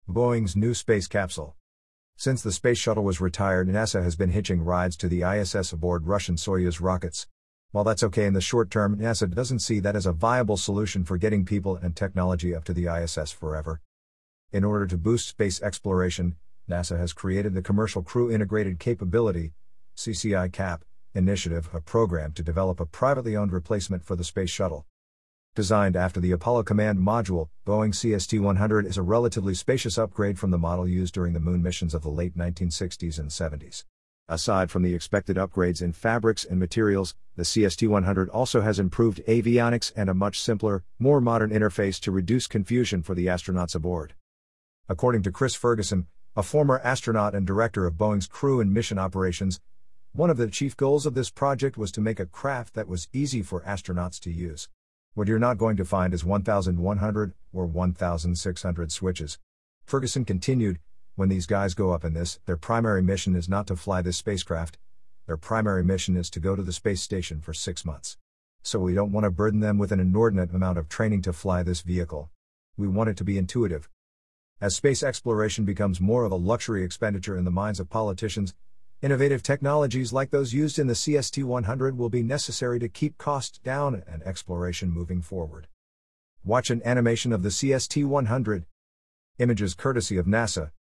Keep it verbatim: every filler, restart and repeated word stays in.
Boeing's new space capsule. Since the space shuttle was retired, NASA has been hitching rides to the I S S aboard Russian Soyuz rockets. While that's okay in the short term, NASA doesn't see that as a viable solution for getting people and technology up to the I S S forever. In order to boost space exploration, NASA has created the Commercial Crew Integrated Capability (C C I CAP) initiative, a program to develop a privately owned replacement for the space shuttle. Designed after the Apollo Command Module, Boeing C S T one hundred is a relatively spacious upgrade from the model used during the moon missions of the late nineteen sixties and seventies. Aside from the expected upgrades in fabrics and materials, the C S T one hundred also has improved avionics and a much simpler, more modern interface to reduce confusion for the astronauts aboard. According to Chris Ferguson, a former astronaut and director of Boeing's crew and mission operations, one of the chief goals of this project was to make a craft that was easy for astronauts to use. What you're not going to find is one thousand one hundred or one thousand six hundred switches. Ferguson continued, when these guys go up in this, their primary mission is not to fly this spacecraft. Their primary mission is to go to the space station for six months. So we don't want to burden them with an inordinate amount of training to fly this vehicle. We want it to be intuitive. As space exploration becomes more of a luxury expenditure in the minds of politicians, innovative technologies like those used in the C S T one hundred will be necessary to keep costs down and exploration moving forward. Watch an animation of the C S T one hundred. Images courtesy of NASA.